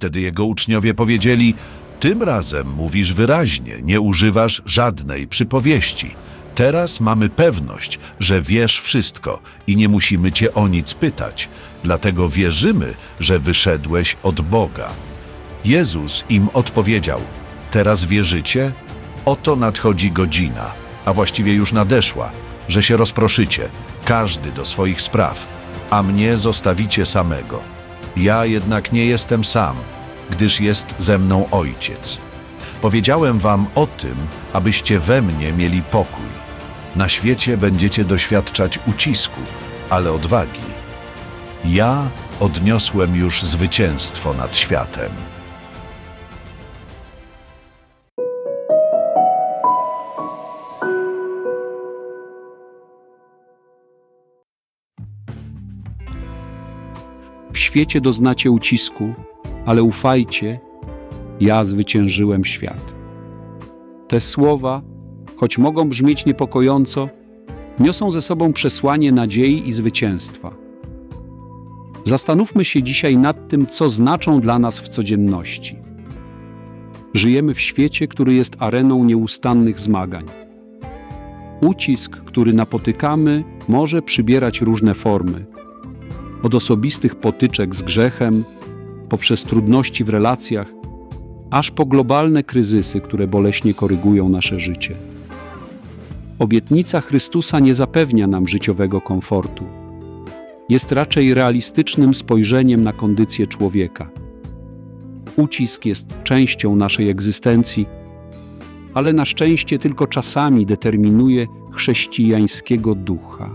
Wtedy jego uczniowie powiedzieli: tym razem mówisz wyraźnie, nie używasz żadnej przypowieści. Teraz mamy pewność, że wiesz wszystko i nie musimy cię o nic pytać. Dlatego wierzymy, że wyszedłeś od Boga. Jezus im odpowiedział: teraz wierzycie? Oto nadchodzi godzina, a właściwie już nadeszła, że się rozproszycie, każdy do swoich spraw, a mnie zostawicie samego. Ja jednak nie jestem sam, gdyż jest ze mną Ojciec. Powiedziałem wam o tym, abyście we mnie mieli pokój. Na świecie będziecie doświadczać ucisku, ale odwagi. Ja odniosłem już zwycięstwo nad światem. W świecie doznacie ucisku, ale ufajcie, ja zwyciężyłem świat. Te słowa, choć mogą brzmieć niepokojąco, niosą ze sobą przesłanie nadziei i zwycięstwa. Zastanówmy się dzisiaj nad tym, co znaczą dla nas w codzienności. Żyjemy w świecie, który jest areną nieustannych zmagań. Ucisk, który napotykamy, może przybierać różne formy. Od osobistych potyczek z grzechem, poprzez trudności w relacjach, aż po globalne kryzysy, które boleśnie korygują nasze życie. Obietnica Chrystusa nie zapewnia nam życiowego komfortu. Jest raczej realistycznym spojrzeniem na kondycję człowieka. Ucisk jest częścią naszej egzystencji, ale na szczęście tylko czasami determinuje chrześcijańskiego ducha.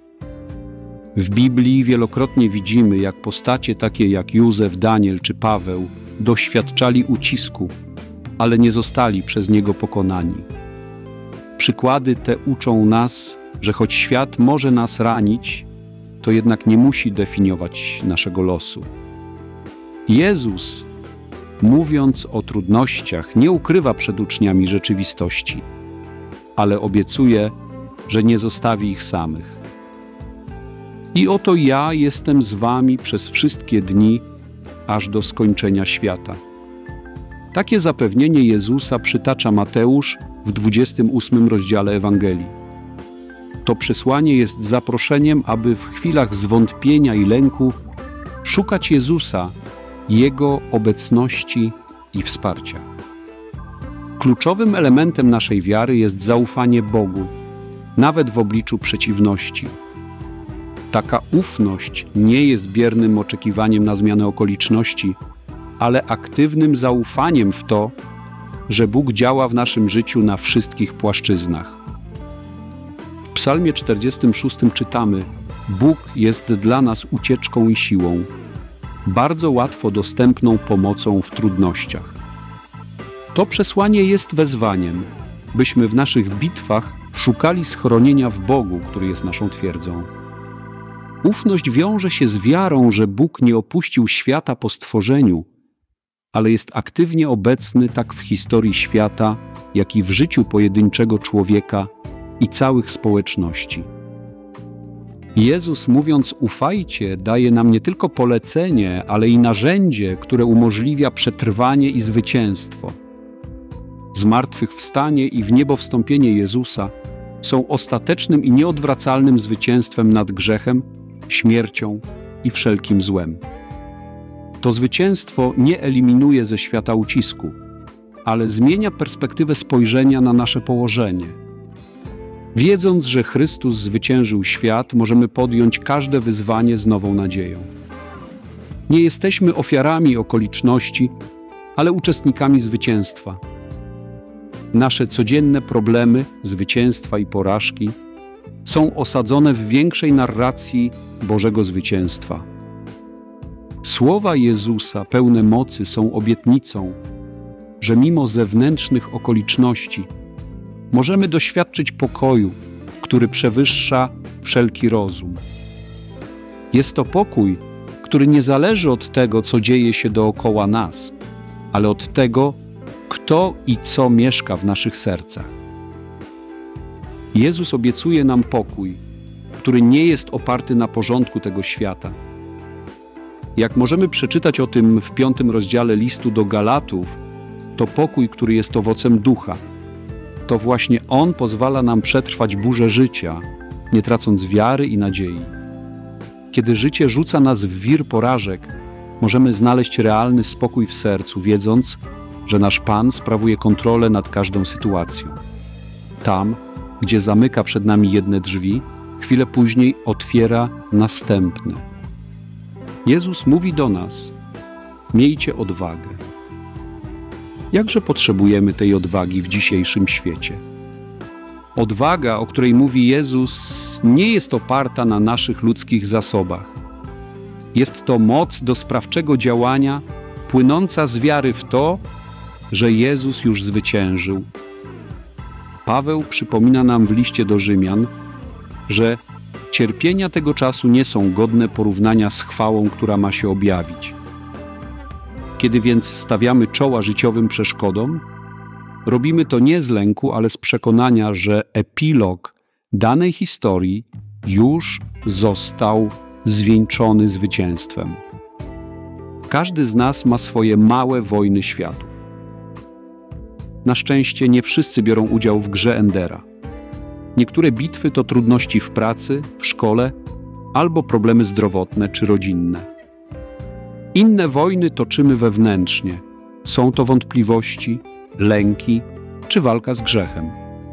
W Biblii wielokrotnie widzimy, jak postacie takie jak Józef, Daniel czy Paweł doświadczali ucisku, ale nie zostali przez niego pokonani. Przykłady te uczą nas, że choć świat może nas ranić, to jednak nie musi definiować naszego losu. Jezus, mówiąc o trudnościach, nie ukrywa przed uczniami rzeczywistości, ale obiecuje, że nie zostawi ich samych. I oto ja jestem z wami przez wszystkie dni, aż do skończenia świata. Takie zapewnienie Jezusa przytacza Mateusz w 28 rozdziale Ewangelii. To przesłanie jest zaproszeniem, aby w chwilach zwątpienia i lęku szukać Jezusa, Jego obecności i wsparcia. Kluczowym elementem naszej wiary jest zaufanie Bogu, nawet w obliczu przeciwności. Taka ufność nie jest biernym oczekiwaniem na zmianę okoliczności, ale aktywnym zaufaniem w to, że Bóg działa w naszym życiu na wszystkich płaszczyznach. W Psalmie 46 czytamy: Bóg jest dla nas ucieczką i siłą, bardzo łatwo dostępną pomocą w trudnościach. To przesłanie jest wezwaniem, byśmy w naszych bitwach szukali schronienia w Bogu, który jest naszą twierdzą. Ufność wiąże się z wiarą, że Bóg nie opuścił świata po stworzeniu, ale jest aktywnie obecny tak w historii świata, jak i w życiu pojedynczego człowieka i całych społeczności. Jezus, mówiąc ufajcie, daje nam nie tylko polecenie, ale i narzędzie, które umożliwia przetrwanie i zwycięstwo. Zmartwychwstanie i w niebo wstąpienie Jezusa są ostatecznym i nieodwracalnym zwycięstwem nad grzechem, śmiercią i wszelkim złem. To zwycięstwo nie eliminuje ze świata ucisku, ale zmienia perspektywę spojrzenia na nasze położenie. Wiedząc, że Chrystus zwyciężył świat, możemy podjąć każde wyzwanie z nową nadzieją. Nie jesteśmy ofiarami okoliczności, ale uczestnikami zwycięstwa. Nasze codzienne problemy, zwycięstwa i porażki są osadzone w większej narracji Bożego zwycięstwa. Słowa Jezusa, pełne mocy, są obietnicą, że mimo zewnętrznych okoliczności możemy doświadczyć pokoju, który przewyższa wszelki rozum. Jest to pokój, który nie zależy od tego, co dzieje się dookoła nas, ale od tego, kto i co mieszka w naszych sercach. Jezus obiecuje nam pokój, który nie jest oparty na porządku tego świata. Jak możemy przeczytać o tym w 5 rozdziale listu do Galatów, to pokój, który jest owocem ducha, to właśnie on pozwala nam przetrwać burzę życia, nie tracąc wiary i nadziei. Kiedy życie rzuca nas w wir porażek, możemy znaleźć realny spokój w sercu, wiedząc, że nasz Pan sprawuje kontrolę nad każdą sytuacją. Tam, gdzie zamyka przed nami jedne drzwi, chwilę później otwiera następne. Jezus mówi do nas: miejcie odwagę. Jakże potrzebujemy tej odwagi w dzisiejszym świecie? Odwaga, o której mówi Jezus, nie jest oparta na naszych ludzkich zasobach. Jest to moc do sprawczego działania, płynąca z wiary w to, że Jezus już zwyciężył. Paweł przypomina nam w liście do Rzymian, że cierpienia tego czasu nie są godne porównania z chwałą, która ma się objawić. Kiedy więc stawiamy czoła życiowym przeszkodom, robimy to nie z lęku, ale z przekonania, że epilog danej historii już został zwieńczony zwycięstwem. Każdy z nas ma swoje małe wojny światów. Na szczęście nie wszyscy biorą udział w grze Endera. Niektóre bitwy to trudności w pracy, w szkole albo problemy zdrowotne czy rodzinne. Inne wojny toczymy wewnętrznie. Są to wątpliwości, lęki czy walka z grzechem.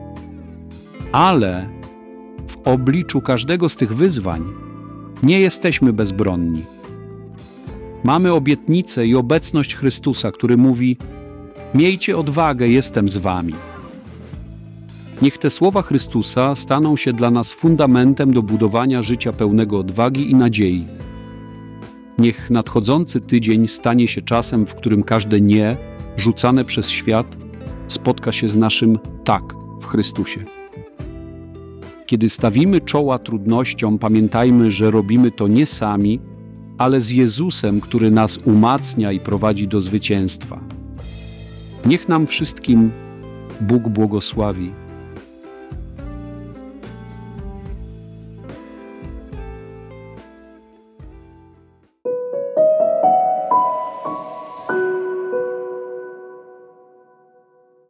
Ale w obliczu każdego z tych wyzwań nie jesteśmy bezbronni. Mamy obietnicę i obecność Chrystusa, który mówi: miejcie odwagę, jestem z wami. Niech te słowa Chrystusa staną się dla nas fundamentem do budowania życia pełnego odwagi i nadziei. Niech nadchodzący tydzień stanie się czasem, w którym każde nie, rzucane przez świat, spotka się z naszym tak w Chrystusie. Kiedy stawimy czoła trudnościom, pamiętajmy, że robimy to nie sami, ale z Jezusem, który nas umacnia i prowadzi do zwycięstwa. Niech nam wszystkim Bóg błogosławi.